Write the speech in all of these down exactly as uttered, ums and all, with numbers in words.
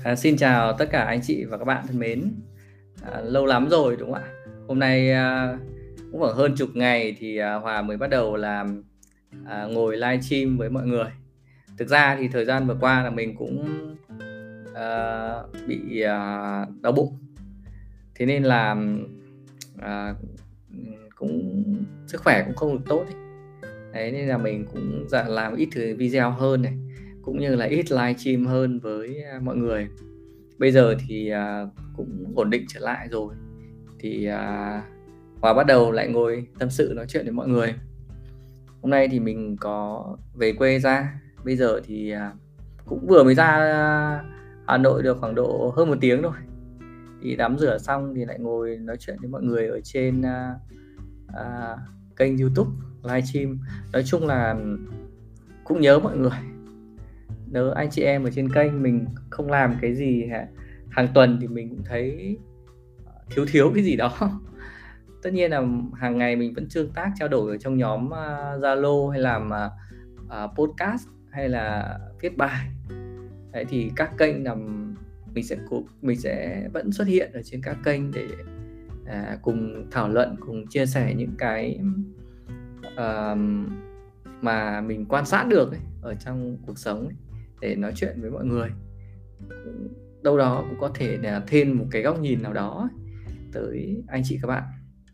À, xin chào tất cả anh chị và các bạn thân mến. À, lâu lắm rồi đúng không ạ? Hôm nay à, cũng khoảng hơn chục ngày thì à, Hòa mới bắt đầu làm à, ngồi live stream với mọi người. Thực ra thì thời gian vừa qua là mình cũng à, bị à, đau bụng, thế nên là à, cũng sức khỏe cũng không được tốt ấy. Đấy nên là mình cũng dạ, làm ít thử video hơn này, cũng như là ít live stream hơn với à, mọi người. Bây giờ thì à, cũng ổn định trở lại rồi, thì à, Hòa bắt đầu lại ngồi tâm sự nói chuyện với mọi người. Hôm nay thì mình có về quê ra, bây giờ thì à, cũng vừa mới ra Hà Nội được khoảng độ hơn một tiếng thôi, thì tắm rửa xong thì lại ngồi nói chuyện với mọi người ở trên à, à, kênh YouTube livestream. Nói chung là cũng nhớ mọi người, nhớ anh chị em ở trên kênh. Mình không làm cái gì hàng tuần thì mình cũng thấy thiếu thiếu cái gì đó. Tất nhiên là hàng ngày mình vẫn tương tác trao đổi ở trong nhóm Zalo, hay làm uh, podcast, hay là viết bài. Đấy, thì các kênh là mình sẽ mình sẽ vẫn xuất hiện ở trên các kênh để uh, cùng thảo luận, cùng chia sẻ những cái uh, mà mình quan sát được ấy, ở trong cuộc sống ấy, để nói chuyện với mọi người. Đâu đó cũng có thể là thêm một cái góc nhìn nào đó tới anh chị các bạn.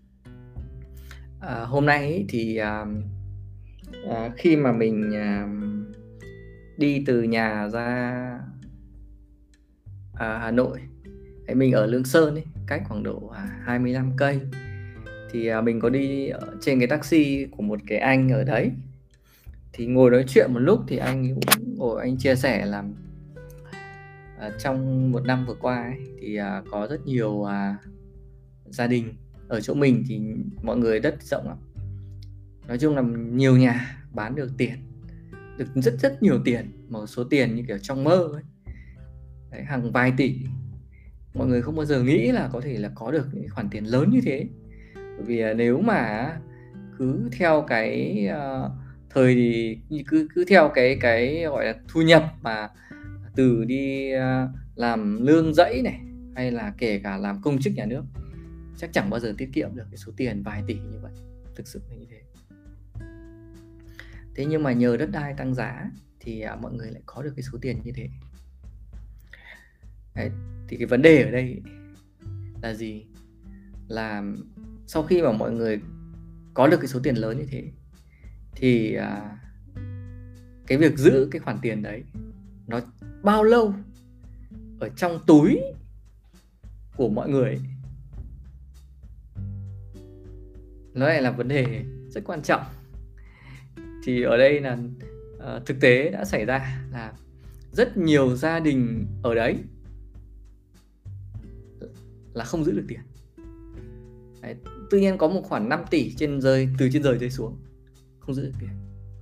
À, hôm nay ấy, thì à, à, khi mà mình à, đi từ nhà ra à, Hà Nội, thì mình ở Lương Sơn ấy, cách khoảng độ à, hai mươi lăm cây, thì à, mình có đi ở trên cái taxi của một cái anh ở đấy. Thì ngồi nói chuyện một lúc thì anh cũng ngồi anh chia sẻ là à, trong một năm vừa qua ấy, thì à, có rất nhiều à, gia đình ở chỗ mình thì mọi người đất rộng lắm. Nói chung là nhiều nhà bán được tiền, được rất rất nhiều tiền, một số tiền như kiểu trong mơ ấy. Đấy, hàng vài tỷ. Mọi người không bao giờ nghĩ là có thể là có được những khoản tiền lớn như thế. Bởi vì nếu mà cứ theo cái uh, thời thì cứ cứ theo cái cái gọi là thu nhập mà từ đi uh, làm lương dãy này, hay là kể cả làm công chức nhà nước, chắc chẳng bao giờ tiết kiệm được cái số tiền vài tỷ như vậy. Thực sự là như thế. Thế nhưng mà nhờ đất đai tăng giá thì à, mọi người lại có được cái số tiền như thế. Đấy, thì cái vấn đề ở đây là gì? Là sau khi mà mọi người có được cái số tiền lớn như thế thì à, cái việc giữ cái khoản tiền đấy nó bao lâu ở trong túi của mọi người, nó lại là vấn đề rất quan trọng. Thì ở đây là uh, thực tế đã xảy ra là rất nhiều gia đình ở đấy là không giữ được tiền. Đấy, tự nhiên có một khoản năm tỷ trên rơi từ trên rơi rơi xuống, không giữ được tiền.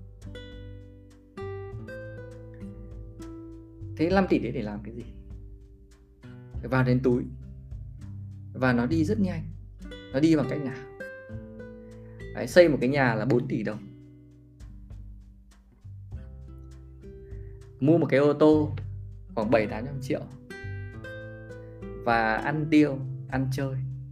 Thế năm tỷ đấy để làm cái gì? Phải vào đến túi, và nó đi rất nhanh. Nó đi bằng cách nào? Đấy, xây một cái nhà là bốn tỷ đồng, mua một cái ô tô khoảng bảy tám trăm triệu, và ăn tiêu, ăn chơi,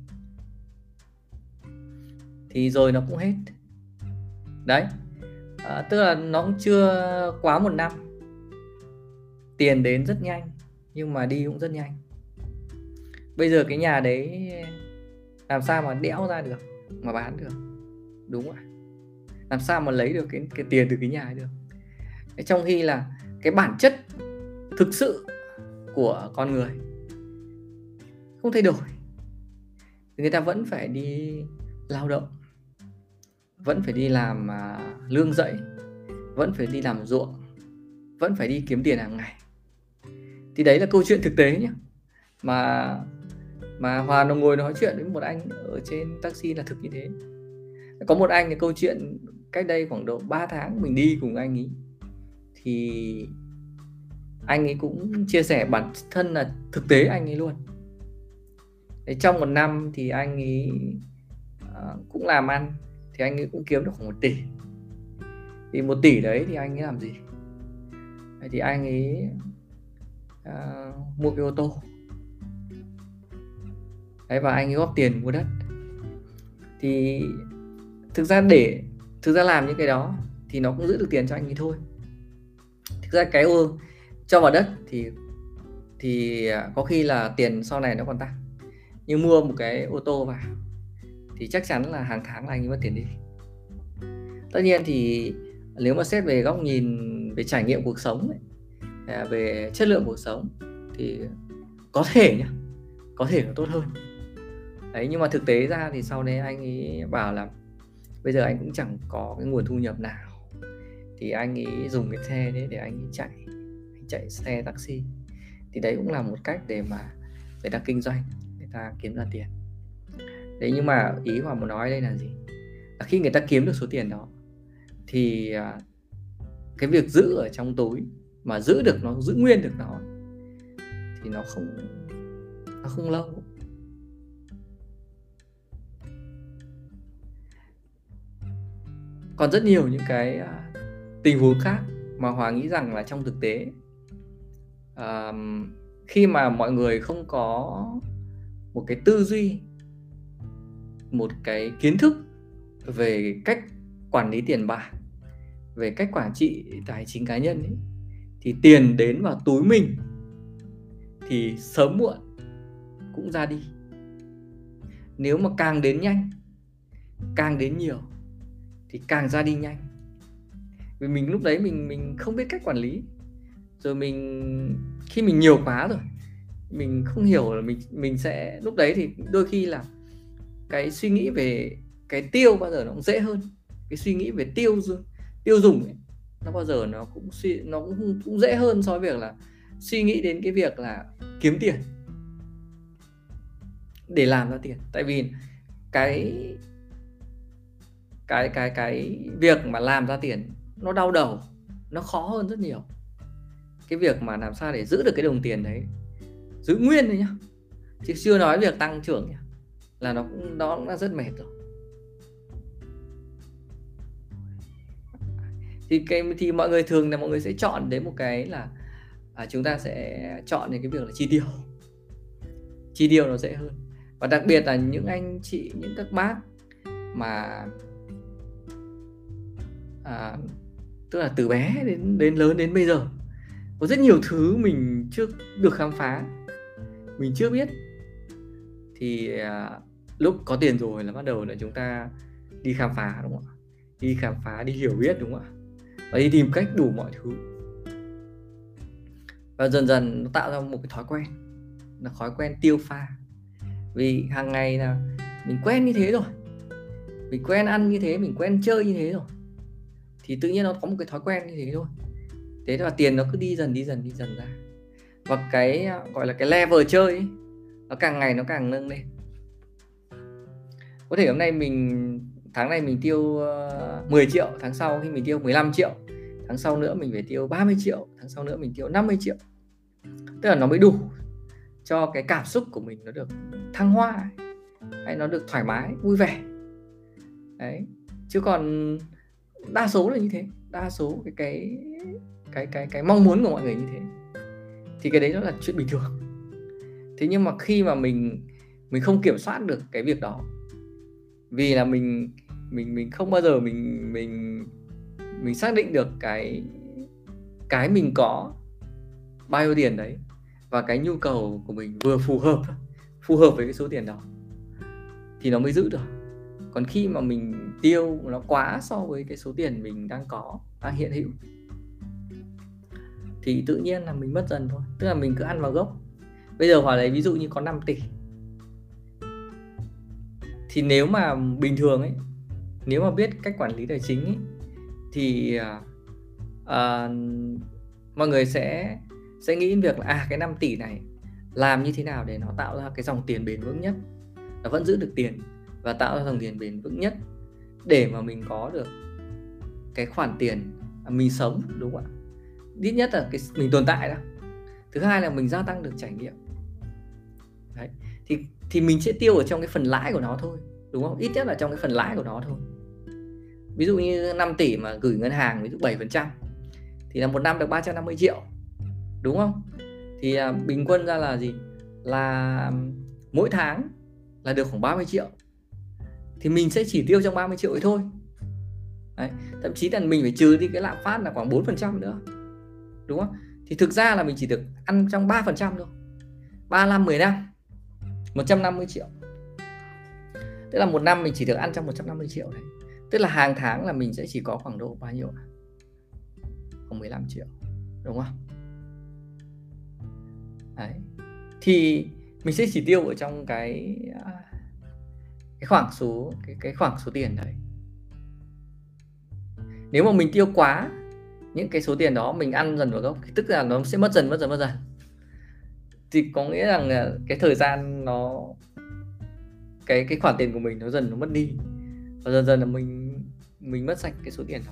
thì rồi nó cũng hết. Đấy, à, tức là nó cũng chưa quá một năm, tiền đến rất nhanh nhưng mà đi cũng rất nhanh. Bây giờ cái nhà đấy làm sao mà đẽo ra được mà bán được, đúng không ạ? Làm sao mà lấy được cái, cái tiền từ cái nhà ấy được? Trong khi là cái bản chất thực sự của con người không thay đổi. Người ta vẫn phải đi lao động, vẫn phải đi làm uh, lương dãy, vẫn phải đi làm ruộng, vẫn phải đi kiếm tiền hàng ngày. Thì đấy là câu chuyện thực tế nhé. Mà mà Hòa nó ngồi nói chuyện với một anh ở trên taxi là thực như thế. Có một anh, cái câu chuyện cách đây khoảng độ ba tháng mình đi cùng anh ấy, thì anh ấy cũng chia sẻ bản thân là thực tế anh ấy luôn. Đấy, trong một năm thì anh ấy uh, cũng làm ăn, thì anh ấy cũng kiếm được khoảng một tỷ. Thì một tỷ đấy thì anh ấy làm gì? Đấy, thì anh ấy à, mua cái ô tô. Đấy, và anh ấy góp tiền mua đất. Thì thực ra để thực ra làm những cái đó thì nó cũng giữ được tiền cho anh ấy thôi. Thực ra cái ô cho vào đất thì thì có khi là tiền sau này nó còn tăng, nhưng mua một cái ô tô vào thì chắc chắn là hàng tháng là anh ấy mất tiền đi. Tất nhiên thì nếu mà xét về góc nhìn về trải nghiệm cuộc sống ấy, về chất lượng cuộc sống thì có thể nhá, có thể nó tốt hơn. Đấy, nhưng mà thực tế ra thì sau đấy anh ấy bảo là bây giờ anh cũng chẳng có cái nguồn thu nhập nào, thì anh ấy dùng cái xe đấy để anh ấy chạy anh chạy xe taxi. Thì đấy cũng là một cách để mà người ta kinh doanh, người ta kiếm ra tiền. Đấy, nhưng mà ý Hòa muốn nói đây là gì? Là khi người ta kiếm được số tiền đó thì cái việc giữ ở trong túi mà giữ được nó, giữ nguyên được nó thì nó không nó không lâu. Còn rất nhiều những cái tình huống khác mà Hòa nghĩ rằng là trong thực tế, uh, khi mà mọi người không có một cái tư duy, một cái kiến thức về cách quản lý tiền bạc, về cách quản trị tài chính cá nhân ấy, thì tiền đến vào túi mình thì sớm muộn cũng ra đi. Nếu mà càng đến nhanh, càng đến nhiều thì càng ra đi nhanh. Vì mình lúc đấy mình mình không biết cách quản lý. Rồi mình khi mình nhiều quá rồi, mình không hiểu là mình mình sẽ lúc đấy thì đôi khi là cái suy nghĩ về cái tiêu bao giờ nó cũng dễ hơn. Cái suy nghĩ về tiêu tiêu dùng ấy, nó bao giờ nó cũng suy nó cũng cũng dễ hơn so với việc là suy nghĩ đến cái việc là kiếm tiền để làm ra tiền. Tại vì cái cái cái cái việc mà làm ra tiền nó đau đầu, nó khó hơn rất nhiều. Cái việc mà làm sao để giữ được cái đồng tiền đấy, giữ nguyên thôi nhá, chứ chưa nói việc tăng trưởng nhá, là nó cũng đó cũng là rất mệt rồi. Thì cái thì mọi người thường là mọi người sẽ chọn đến một cái là à, chúng ta sẽ chọn đến cái việc là chi tiêu. Chi tiêu nó dễ hơn. Và đặc biệt là những anh chị, những các bác mà à, tức là từ bé đến đến lớn đến bây giờ có rất nhiều thứ mình chưa được khám phá, mình chưa biết. Thì à, lúc có tiền rồi là bắt đầu là chúng ta đi khám phá, đúng không ạ? Đi khám phá, đi hiểu biết, đúng không ạ? Và đi tìm cách đủ mọi thứ. Và dần dần nó tạo ra một cái thói quen, là thói quen tiêu pha. Vì hàng ngày là mình quen như thế rồi, mình quen ăn như thế, mình quen chơi như thế rồi, thì tự nhiên nó có một cái thói quen như thế thôi. Thế là tiền nó cứ đi dần đi dần đi dần ra. Và cái gọi là cái level chơi ấy, nó càng ngày nó càng nâng lên. Có thể hôm nay mình tháng này mình tiêu mười triệu, tháng sau khi mình tiêu mười lăm triệu, tháng sau nữa mình phải tiêu ba mươi triệu, tháng sau nữa mình tiêu năm mươi triệu. Tức là nó mới đủ cho cái cảm xúc của mình nó được thăng hoa, hay nó được thoải mái, vui vẻ. Đấy. Chứ còn đa số là như thế, đa số cái cái cái cái cái mong muốn của mọi người như thế. Thì cái đấy nó là chuyện bình thường. Thế nhưng mà khi mà mình mình không kiểm soát được cái việc đó, vì là mình mình mình không bao giờ mình mình mình xác định được cái cái mình có bao nhiêu tiền đấy, và cái nhu cầu của mình vừa phù hợp phù hợp với cái số tiền đó thì nó mới giữ được. Còn khi mà mình tiêu nó quá so với cái số tiền mình đang có, đang hiện hữu, thì tự nhiên là mình mất dần thôi. Tức là mình cứ ăn vào gốc. Bây giờ Hòa lấy ví dụ như có năm tỷ, thì nếu mà bình thường ấy, nếu mà biết cách quản lý tài chính ấy, thì uh, mọi người sẽ sẽ nghĩ đến việc là à, cái năm tỷ này làm như thế nào để nó tạo ra cái dòng tiền bền vững nhất, nó vẫn giữ được tiền và tạo ra dòng tiền bền vững nhất để mà mình có được cái khoản tiền mình sống, đúng không ạ? Ít nhất là cái mình tồn tại đó. Thứ hai là mình gia tăng được trải nghiệm. Đấy. Thì thì mình sẽ tiêu ở trong cái phần lãi của nó thôi, đúng không? Ít nhất là trong cái phần lãi của nó thôi. Ví dụ như năm tỷ mà gửi ngân hàng ví dụ bảy phần trăm thì là một năm được ba trăm năm mươi triệu, đúng không? Thì à, bình quân ra là gì? Là mỗi tháng là được khoảng ba mươi triệu. Thì mình sẽ chỉ tiêu trong ba mươi triệu ấy thôi. Đấy. Thậm chí là mình phải trừ đi cái lạm phát là khoảng bốn phần trăm nữa, đúng không? Thì thực ra là mình chỉ được ăn trong ba phần trăm thôi. Ba năm, mười năm, một trăm năm mươi triệu. Tức là một năm mình chỉ được ăn trong một trăm năm mươi triệu đấy. Tức là hàng tháng là mình sẽ chỉ có khoảng độ bao nhiêu? Khoảng mười lăm triệu, đúng không? Đấy. Thì mình sẽ chỉ tiêu ở trong cái cái khoảng số cái cái khoảng số tiền đấy. Nếu mà mình tiêu quá những cái số tiền đó, mình ăn dần vào gốc, tức là nó sẽ mất dần mất dần mất dần. Thì có nghĩa rằng cái thời gian nó cái cái khoản tiền của mình nó dần nó mất đi, và dần dần là mình mình mất sạch cái số tiền đó.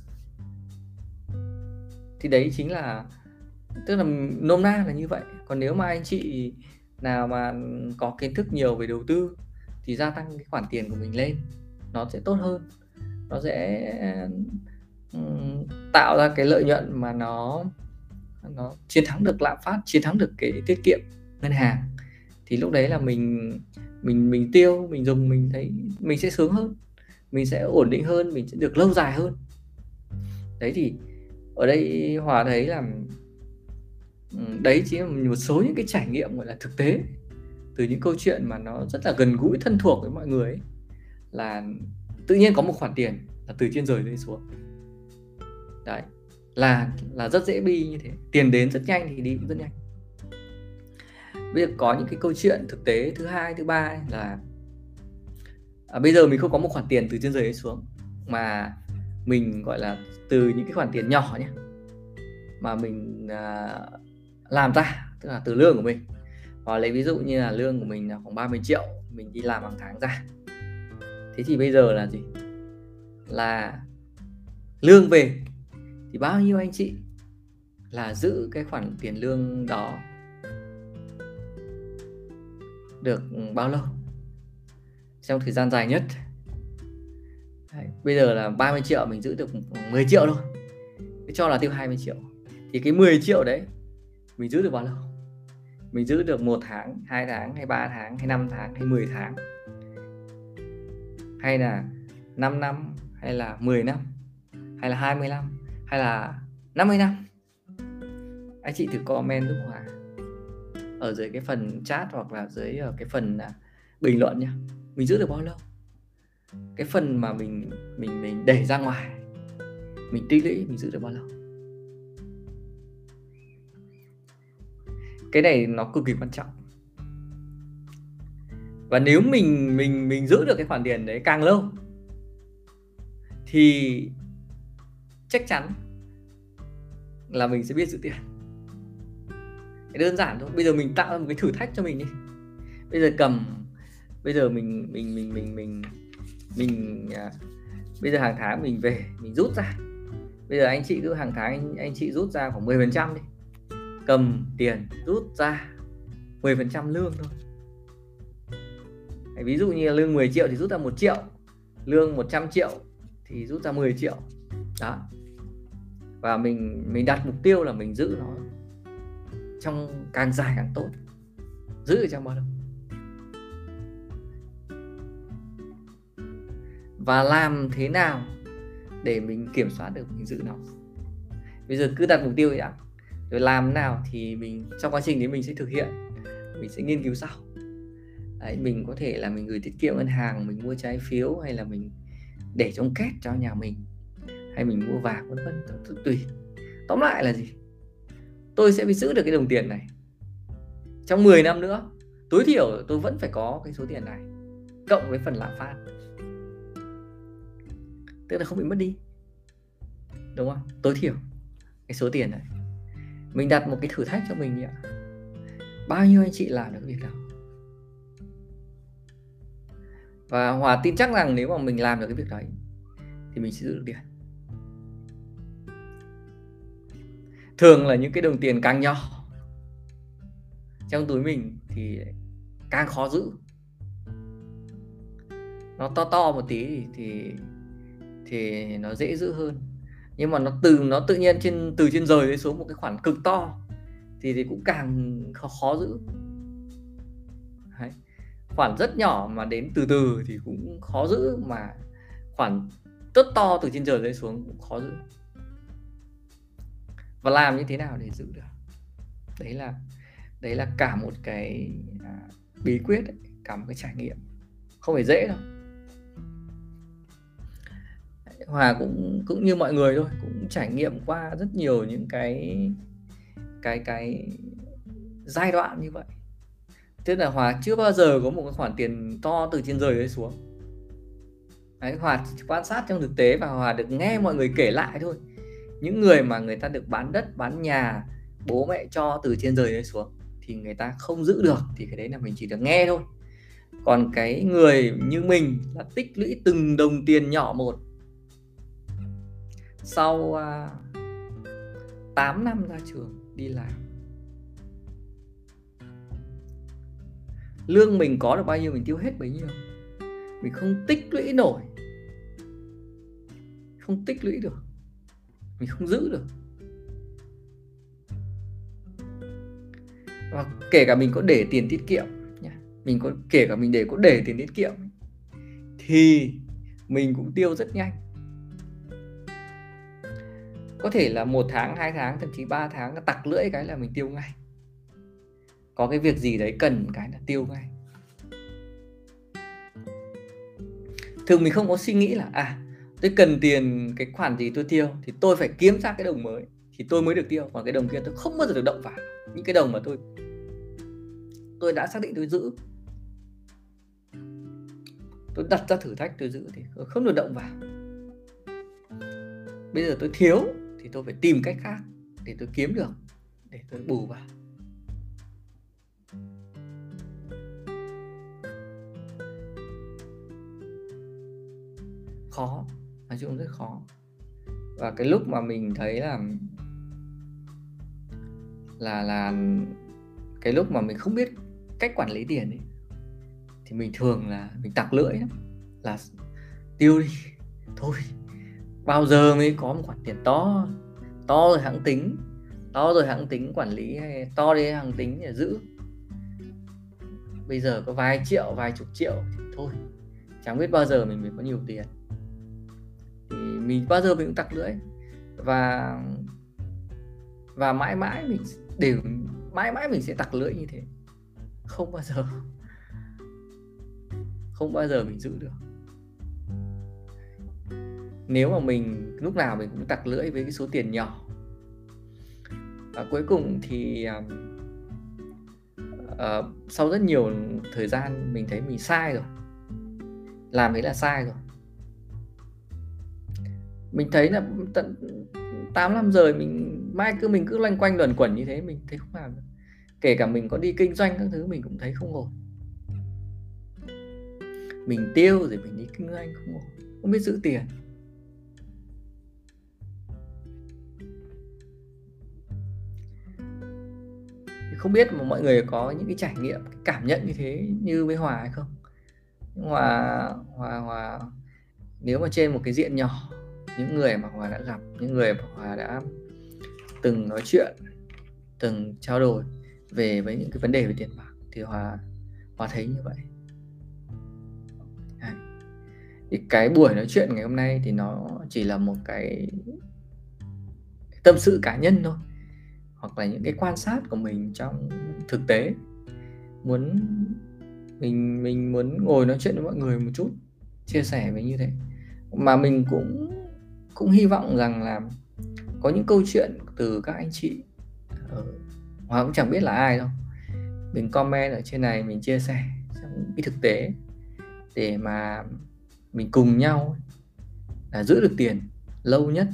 Thì đấy chính là, tức là nôm na là như vậy. Còn nếu mà anh chị nào mà có kiến thức nhiều về đầu tư thì gia tăng cái khoản tiền của mình lên nó sẽ tốt hơn, nó sẽ um, tạo ra cái lợi nhuận mà nó nó chiến thắng được lạm phát, chiến thắng được cái tiết kiệm ngân hàng. Thì lúc đấy là mình mình mình tiêu, mình dùng, mình thấy mình sẽ sướng hơn, mình sẽ ổn định hơn, mình sẽ được lâu dài hơn. Đấy, thì ở đây Hòa thấy là đấy chính là một số những cái trải nghiệm gọi là thực tế từ những câu chuyện mà nó rất là gần gũi, thân thuộc với mọi người ấy. Là tự nhiên có một khoản tiền là từ trên trời rơi xuống. Đấy, là là rất dễ bi như thế. Tiền đến rất nhanh thì đi cũng rất nhanh. Bây giờ có những cái câu chuyện thực tế thứ hai, thứ ba ấy là à, bây giờ mình không có một khoản tiền từ trên trời rơi xuống, mà mình gọi là từ những cái khoản tiền nhỏ nhé, mà mình à, làm ra, tức là từ lương của mình. Và lấy ví dụ như là lương của mình là khoảng ba mươi triệu, mình đi làm hàng tháng ra. Thế thì bây giờ là gì? Là lương về thì bao nhiêu anh chị là giữ cái khoản tiền lương đó được bao lâu? Trong thời gian dài nhất. Đấy, bây giờ là ba mươi triệu mình giữ được mười triệu thôi. Cứ cho là tiêu hai mươi triệu. Thì cái mười triệu đấy mình giữ được bao lâu? Mình giữ được một tháng, hai tháng, hay ba tháng, hay năm tháng, hay mười tháng, hay là năm năm, hay là mười năm, hay là hai mươi năm, hay là năm mươi năm? Anh chị thử comment giúp Hòa ở dưới cái phần chat, hoặc là dưới ở cái phần bình luận nhé. Mình giữ được bao lâu? Cái phần mà mình mình mình đẩy ra ngoài, mình tích lũy, mình giữ được bao lâu? Cái này nó cực kỳ quan trọng. Và nếu mình mình mình giữ được cái khoản tiền đấy càng lâu thì chắc chắn là mình sẽ biết giữ tiền. Cái đơn giản thôi. Bây giờ mình tạo ra một cái thử thách cho mình đi. Bây giờ cầm bây giờ mình mình mình mình mình mình à, bây giờ hàng tháng mình về mình rút ra. Bây giờ anh chị cứ hàng tháng anh, anh chị rút ra khoảng mười phần trăm đi. Cầm tiền rút ra mười phần trăm lương thôi. Ví dụ như là lương mười triệu thì rút ra một triệu, lương một trăm triệu thì rút ra mười triệu. Đó. Và mình mình đặt mục tiêu là mình giữ nó trong càng dài càng tốt. Giữ ở trong bao lâu? Và làm thế nào để mình kiểm soát được mình giữ nó? Bây giờ cứ đặt mục tiêu vậy đã. Rồi làm nào thì mình trong quá trình đấy mình sẽ thực hiện, mình sẽ nghiên cứu sau. Đấy, mình có thể là mình gửi tiết kiệm ngân hàng, mình mua trái phiếu, hay là mình để trong két cho nhà mình, hay mình mua vàng, vân vân, tùy. Tóm lại là gì? Tôi sẽ phải giữ được cái đồng tiền này trong mười năm nữa. Tối thiểu tôi vẫn phải có cái số tiền này cộng với phần lạm phát, tức là không bị mất đi, đúng không? Tối thiểu cái số tiền này. Mình đặt một cái thử thách cho mình nhỉ? Bao nhiêu anh chị làm được cái việc đó? Và Hòa tin chắc rằng nếu mà mình làm được cái việc đấy thì mình sẽ giữ được tiền. Thường là những cái đồng tiền càng nhỏ trong túi mình thì càng khó giữ. Nó to to một tí thì thì, thì nó dễ giữ hơn. Nhưng mà nó từ nó tự nhiên trên từ trên trời xuống một cái khoản cực to thì, thì cũng càng khó, khó giữ. Đấy. Khoản rất nhỏ mà đến từ từ thì cũng khó giữ, mà khoản rất to từ trên trời rơi xuống cũng khó giữ. Và làm như thế nào để giữ được? Đấy là đấy là cả một cái à, bí quyết ấy, cả một cái trải nghiệm, không phải dễ đâu. Hòa cũng cũng như mọi người thôi, cũng trải nghiệm qua rất nhiều những cái cái cái giai đoạn như vậy. Tức là Hòa chưa bao giờ có một cái khoản tiền to từ trên trời rơi xuống. Đấy, Hòa quan sát trong thực tế và Hòa được nghe mọi người kể lại thôi. Những người mà người ta được bán đất, bán nhà, bố mẹ cho từ trên trời rơi xuống thì người ta không giữ được, thì cái đấy là mình chỉ được nghe thôi. Còn cái người như mình là tích lũy từng đồng tiền nhỏ một. Sau uh, tám năm ra trường đi làm, lương mình có được bao nhiêu mình tiêu hết bấy nhiêu. Mình không tích lũy nổi, không tích lũy được, mình không giữ được. Và kể cả mình có để tiền tiết kiệm nha, mình có kể cả mình để có để tiền tiết kiệm thì mình cũng tiêu rất nhanh. Có thể là một tháng, hai tháng, thậm chí ba tháng tặc lưỡi cái là mình tiêu ngay. Có cái việc gì đấy cần cái là tiêu ngay. Thường mình không có suy nghĩ là à tôi cần tiền cái khoản gì tôi tiêu thì tôi phải kiếm ra cái đồng mới thì tôi mới được tiêu, còn cái đồng kia tôi không bao giờ được động vào. Những cái đồng mà tôi tôi đã xác định tôi giữ, tôi đặt ra thử thách tôi giữ thì tôi không được động vào. Bây giờ tôi thiếu thì tôi phải tìm cách khác để tôi kiếm được, để tôi bù vào. Khó, nói chung rất khó. Và cái lúc mà mình thấy là là là cái lúc mà mình không biết cách quản lý tiền ấy, thì mình thường là mình tặc lưỡi lắm, là tiêu đi thôi, bao giờ mới có một khoản tiền to to rồi hãng tính, to rồi hãng tính quản lý, hay to đi hãng tính để giữ. Bây giờ có vài triệu, vài chục triệu thì thôi, chẳng biết bao giờ mình mới có nhiều tiền. Thì mình bao giờ mình cũng tặc lưỡi, và và mãi mãi mình đều mãi mãi mình sẽ tặc lưỡi như thế, không bao giờ không bao giờ mình giữ được. Nếu mà mình lúc nào mình cũng tặc lưỡi với cái số tiền nhỏ, và cuối cùng thì uh, uh, sau rất nhiều thời gian mình thấy mình sai rồi, làm đấy là sai rồi. Mình thấy là tận tám năm rồi mình mai cứ mình cứ loanh quanh luẩn quẩn như thế, mình thấy không làm được. Kể cả mình có đi kinh doanh các thứ mình cũng thấy không ổn. Mình tiêu rồi mình đi kinh doanh không ổn, không biết giữ tiền. Không biết mà mọi người có những cái trải nghiệm, cái cảm nhận như thế như với Hòa hay không? Hòa, Hòa, Hòa nếu mà trên một cái diện nhỏ, những người mà Hòa đã gặp, những người mà Hòa đã từng nói chuyện, từng trao đổi về với những cái vấn đề về tiền bạc, thì Hòa, Hòa thấy như vậy. Đấy. Thì cái buổi nói chuyện ngày hôm nay thì nó chỉ là một cái tâm sự cá nhân thôi, hoặc là những cái quan sát của mình trong thực tế. Muốn mình mình muốn ngồi nói chuyện với mọi người một chút, chia sẻ với như thế. Mà mình cũng cũng hy vọng rằng là có những câu chuyện từ các anh chị, Hòa cũng chẳng biết là ai đâu, mình comment ở trên này, mình chia sẻ trong cái thực tế để mà mình cùng nhau là giữ được tiền lâu nhất,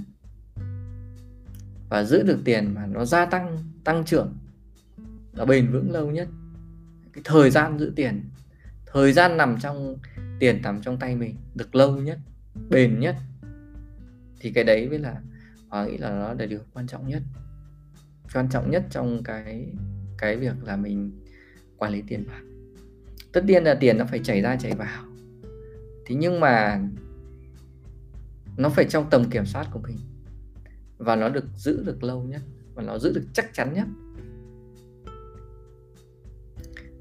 và giữ được tiền mà nó gia tăng, tăng trưởng, nó bền vững lâu nhất. Cái thời gian giữ tiền, thời gian nằm trong tiền nằm trong tay mình được lâu nhất, bền nhất, thì cái đấy mới là Hòa nghĩ là nó là điều quan trọng nhất, quan trọng nhất trong cái cái việc là mình quản lý tiền bạc. Tất nhiên là tiền nó phải chảy ra chảy vào, thế nhưng mà nó phải trong tầm kiểm soát của mình, và nó được giữ được lâu nhất, và nó giữ được chắc chắn nhất.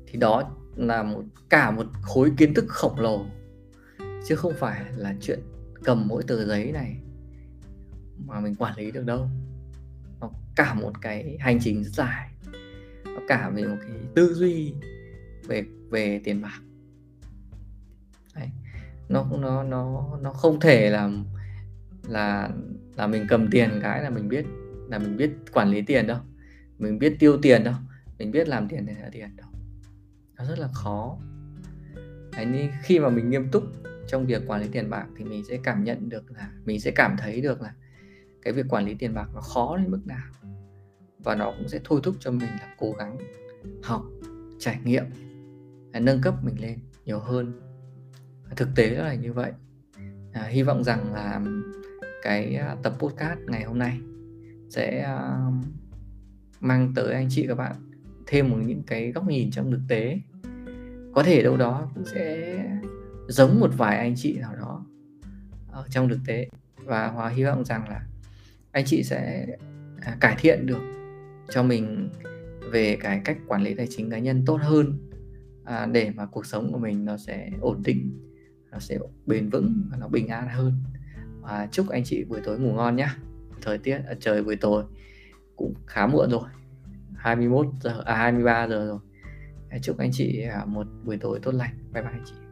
thì đó là một cả một khối kiến thức khổng lồ, chứ không phải là chuyện cầm mỗi tờ giấy này mà mình quản lý được đâu. Nó cả một cái hành trình rất dài, nó cả về một cái tư duy về về tiền bạc. Đấy. Nó nó nó nó không thể là là là mình cầm tiền cái là mình biết là mình biết quản lý tiền đâu, mình biết tiêu tiền đâu, mình biết làm tiền để ra tiền đâu. Nó rất là khó. Đấy, nên khi mà mình nghiêm túc trong việc quản lý tiền bạc thì mình sẽ cảm nhận được là mình sẽ cảm thấy được là cái việc quản lý tiền bạc nó khó đến mức nào, và nó cũng sẽ thôi thúc cho mình là cố gắng học, trải nghiệm, nâng cấp mình lên nhiều hơn. Thực tế là như vậy. À, hy vọng rằng là cái tập podcast ngày hôm nay sẽ uh, mang tới anh chị các bạn thêm một những cái góc nhìn trong thực tế. Có thể đâu đó cũng sẽ giống một vài anh chị nào đó ở trong thực tế, và Hòa hy vọng rằng là anh chị sẽ à, cải thiện được cho mình về cái cách quản lý tài chính cá nhân tốt hơn, à, để mà cuộc sống của mình nó sẽ ổn định, nó sẽ bền vững và nó bình an hơn. Và chúc anh chị buổi tối ngủ ngon nhé. Thời tiết ở trời buổi tối cũng khá muộn rồi, hai mươi mốt giờ à hai mươi ba giờ rồi. Chúc anh chị một buổi tối tốt lành. Bye bye anh chị.